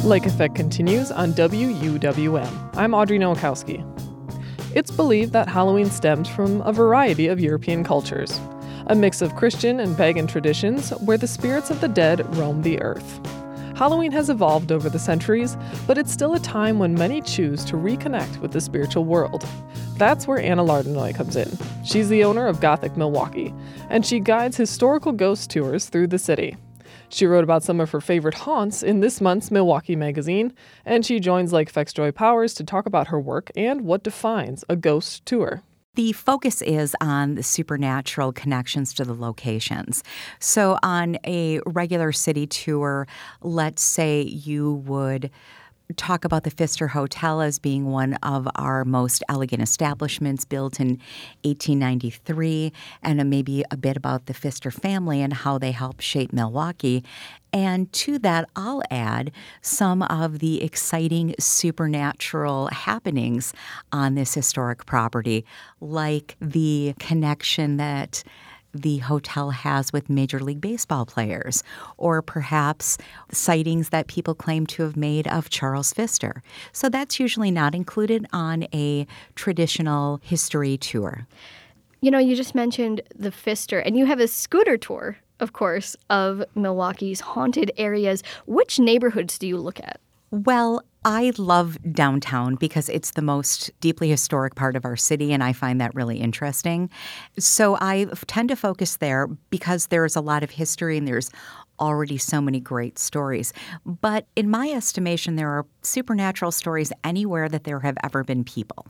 Lake Effect continues on WUWM. I'm Audrey Nowakowski. It's believed that Halloween stems from a variety of European cultures, a mix of Christian and pagan traditions where the spirits of the dead roam the earth. Halloween has evolved over the centuries, but it's still a time when many choose to reconnect with the spiritual world. That's where Anna Lardenoy comes in. She's the owner of Gothic Milwaukee, and she guides historical ghost tours through the city. She wrote about some of her favorite haunts in this month's Milwaukee magazine, and she joins Lake Effect's Joy Powers to talk about her work and what defines a ghost tour. The focus is on the supernatural connections to the locations. So on a regular city tour, let's say you would talk about the Pfister Hotel as being one of our most elegant establishments built in 1893, and maybe a bit about the Pfister family and how they helped shape Milwaukee. And to that, I'll add some of the exciting supernatural happenings on this historic property, like the connection that the hotel has with Major League Baseball players, or perhaps sightings that people claim to have made of Charles Pfister. So that's usually not included on a traditional history tour. You know, you just mentioned the Pfister, and you have a scooter tour, of course, of Milwaukee's haunted areas. Which neighborhoods do you look at? Well, I love downtown because it's the most deeply historic part of our city, and I find that really interesting. So I tend to focus there because there's a lot of history and there's already so many great stories. But in my estimation, there are supernatural stories anywhere that there have ever been people.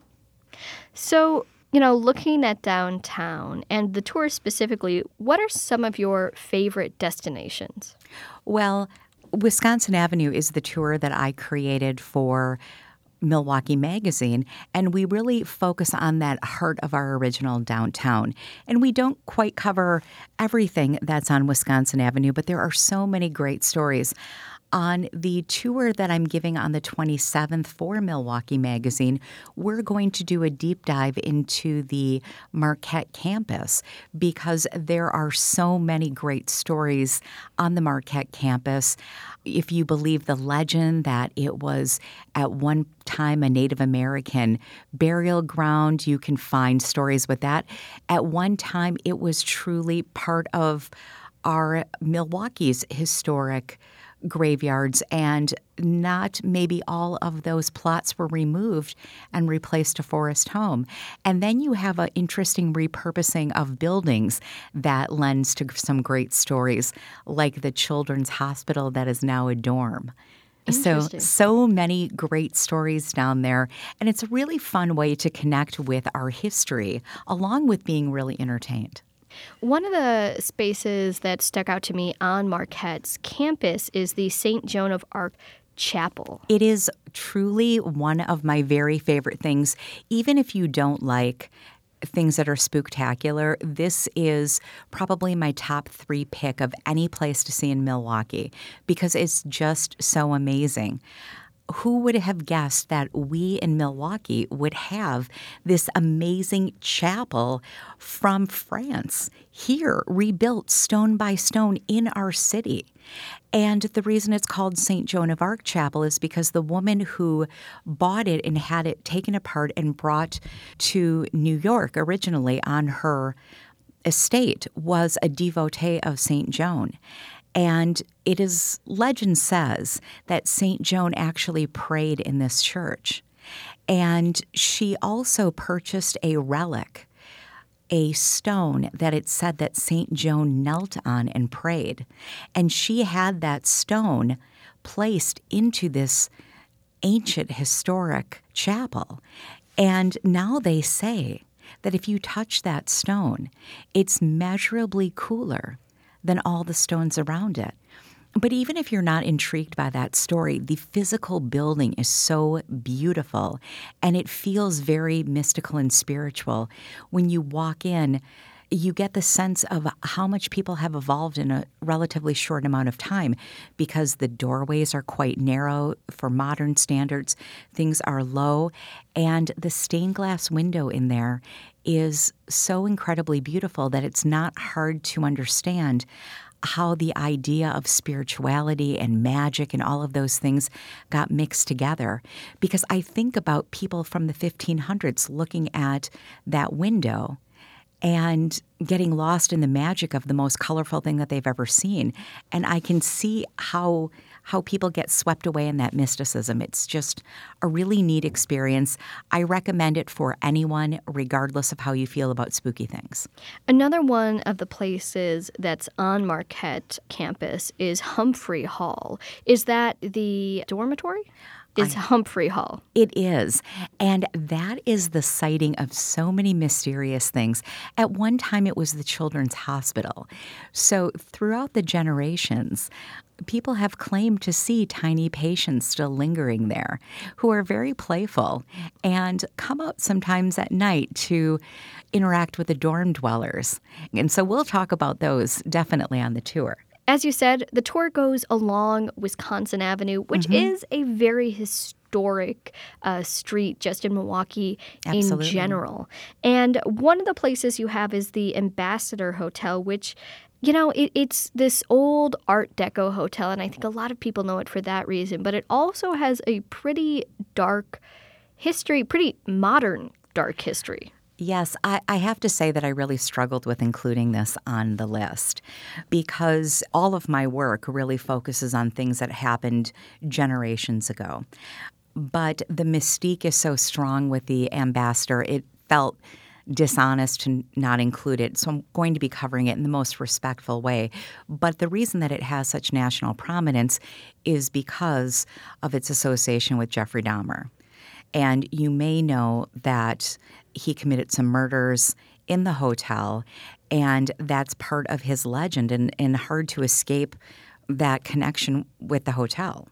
So, looking at downtown and the tour specifically, what are some of your favorite destinations? Well, Wisconsin Avenue is the tour that I created for Milwaukee Magazine, and we really focus on that heart of our original downtown. And we don't quite cover everything that's on Wisconsin Avenue, but there are so many great stories. On the tour that I'm giving on the 27th for Milwaukee Magazine, we're going to do a deep dive into the Marquette campus because there are so many great stories on the Marquette campus. If you believe the legend that it was at one time a Native American burial ground, you can find stories with that. At one time, it was truly part of our Milwaukee's historic graveyards, and not maybe all of those plots were removed and replaced a forest home. And then you have an interesting repurposing of buildings that lends to some great stories, like the Children's Hospital that is now a dorm. So many great stories down there, and it's a really fun way to connect with our history, along with being really entertained. One of the spaces that stuck out to me on Marquette's campus is the St. Joan of Arc Chapel. It is truly one of my very favorite things. Even if you don't like things that are spooktacular, this is probably my top 3 pick of any place to see in Milwaukee because it's just so amazing. Who would have guessed that we in Milwaukee would have this amazing chapel from France here, rebuilt stone by stone in our city? And the reason it's called St. Joan of Arc Chapel is because the woman who bought it and had it taken apart and brought to New York originally on her estate was a devotee of St. Joan. And legend says that St. Joan actually prayed in this church. And she also purchased a relic, a stone that it said that St. Joan knelt on and prayed. And she had that stone placed into this ancient historic chapel. And now they say that if you touch that stone, it's measurably cooler than all the stones around it. But even if you're not intrigued by that story, the physical building is so beautiful, and it feels very mystical and spiritual. When you walk in, you get the sense of how much people have evolved in a relatively short amount of time because the doorways are quite narrow for modern standards. Things are low, and the stained glass window in there is so incredibly beautiful that it's not hard to understand how the idea of spirituality and magic and all of those things got mixed together. Because I think about people from the 1500s looking at that window and getting lost in the magic of the most colorful thing that they've ever seen. And I can see how people get swept away in that mysticism. It's just a really neat experience. I recommend it for anyone, regardless of how you feel about spooky things. Another one of the places that's on Marquette campus is Humphrey Hall. Is that the dormitory? Is Humphrey Hall. It is. And that is the siting of so many mysterious things. At one time, it was the Children's Hospital. So throughout the generations, people have claimed to see tiny patients still lingering there who are very playful and come out sometimes at night to interact with the dorm dwellers. And so we'll talk about those definitely on the tour. As you said, the tour goes along Wisconsin Avenue, which is a very historic street just in Milwaukee in general. And one of the places you have is the Ambassador Hotel, which, you know, it's this old Art Deco hotel, and I think a lot of people know it for that reason. But it also has a pretty dark history, pretty modern dark history. Yes, I have to say that I really struggled with including this on the list because all of my work really focuses on things that happened generations ago. But the mystique is so strong with the Ambassador, it felt dishonest to not include it. So I'm going to be covering it in the most respectful way. But the reason that it has such national prominence is because of its association with Jeffrey Dahmer. And you may know that he committed some murders in the hotel, and that's part of his legend and hard to escape that connection with the hotel.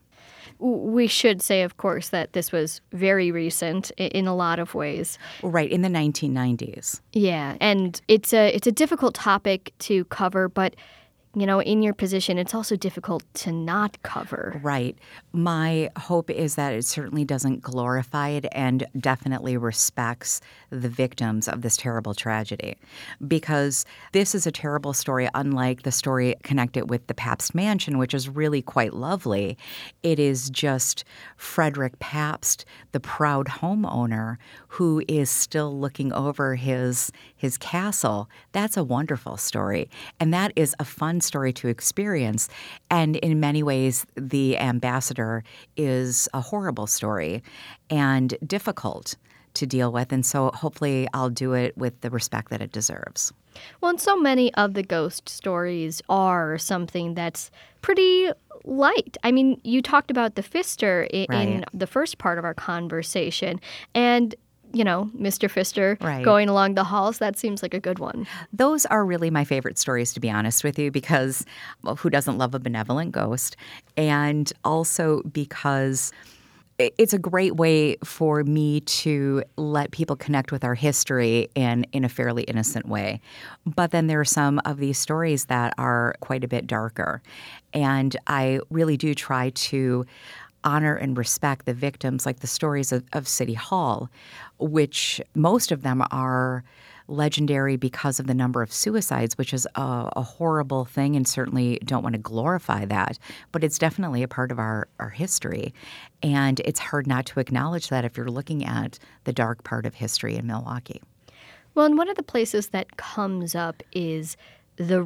We should say, of course, that this was very recent in a lot of ways. Right, in the 1990s. Yeah, and it's a difficult topic to cover, but you know, in your position, it's also difficult to not cover. Right. My hope is that it certainly doesn't glorify it and definitely respects the victims of this terrible tragedy. Because this is a terrible story, unlike the story connected with the Pabst Mansion, which is really quite lovely. It is just Frederick Pabst, the proud homeowner, who is still looking over his castle. That's a wonderful story. And that is a fun story to experience. And in many ways, The Ambassador is a horrible story and difficult to deal with. And so hopefully I'll do it with the respect that it deserves. Well, and so many of the ghost stories are something that's pretty light. I mean, you talked about the Pfister in the first part of our conversation. And you know, Mr. Pfister going along the halls, that seems like a good one. Those are really my favorite stories, to be honest with you, because who doesn't love a benevolent ghost? And also because it's a great way for me to let people connect with our history in a fairly innocent way. But then there are some of these stories that are quite a bit darker. And I really do try to honor and respect the victims, like the stories of City Hall, which most of them are legendary because of the number of suicides, which is a horrible thing, and certainly don't want to glorify that. But it's definitely a part of our history. And it's hard not to acknowledge that if you're looking at the dark part of history in Milwaukee. Well, and one of the places that comes up is the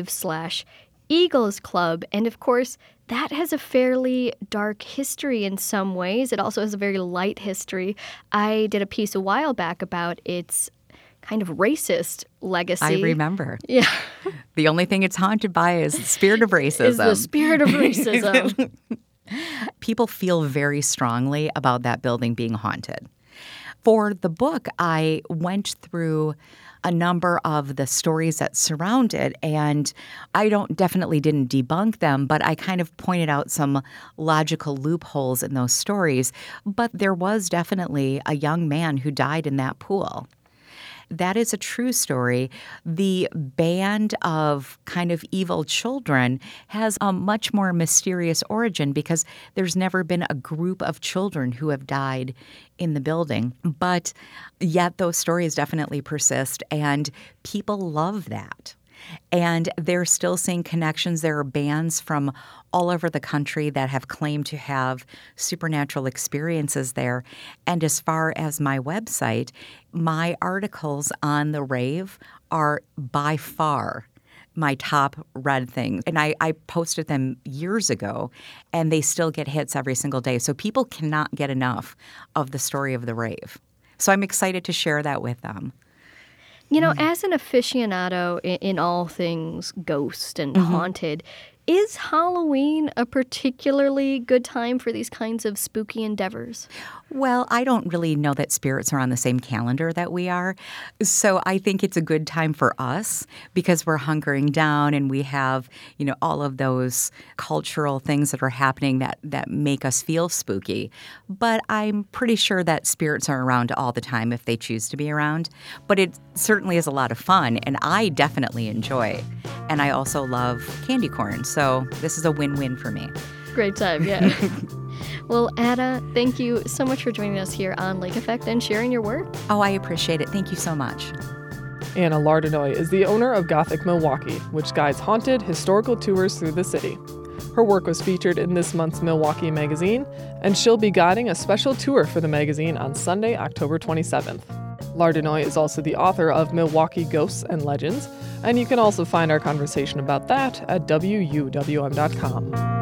rave/Eagles Club. And of course, that has a fairly dark history in some ways. It also has a very light history. I did a piece a while back about its kind of racist legacy. I remember. Yeah. The only thing it's haunted by is the spirit of racism. Is the spirit of racism. People feel very strongly about that building being haunted. For the book, I went through a number of the stories that surround it, and I definitely didn't debunk them, but I kind of pointed out some logical loopholes in those stories. But there was definitely a young man who died in that pool. That is a true story. The band of kind of evil children has a much more mysterious origin because there's never been a group of children who have died in the building. But yet those stories definitely persist, and people love that. And they're still seeing connections. There are bands from all over the country that have claimed to have supernatural experiences there. And as far as my website, my articles on the rave are by far my top read things. And I posted them years ago, and they still get hits every single day. So people cannot get enough of the story of the rave. So I'm excited to share that with them. You know, as an aficionado in all things ghost and haunted, is Halloween a particularly good time for these kinds of spooky endeavors? Well, I don't really know that spirits are on the same calendar that we are. So I think it's a good time for us because we're hunkering down and we have, all of those cultural things that are happening that make us feel spooky. But I'm pretty sure that spirits are around all the time if they choose to be around. But it certainly is a lot of fun, and I definitely enjoy. And I also love candy corn. So this is a win-win for me. Great time, yeah. Well, Ada, thank you so much for joining us here on Lake Effect and sharing your work. Oh, I appreciate it. Thank you so much. Anna Lardenoy is the owner of Gothic Milwaukee, which guides haunted, historical tours through the city. Her work was featured in this month's Milwaukee Magazine, and she'll be guiding a special tour for the magazine on Sunday, October 27th. Lardenoy is also the author of Milwaukee Ghosts and Legends, and you can also find our conversation about that at WUWM.com.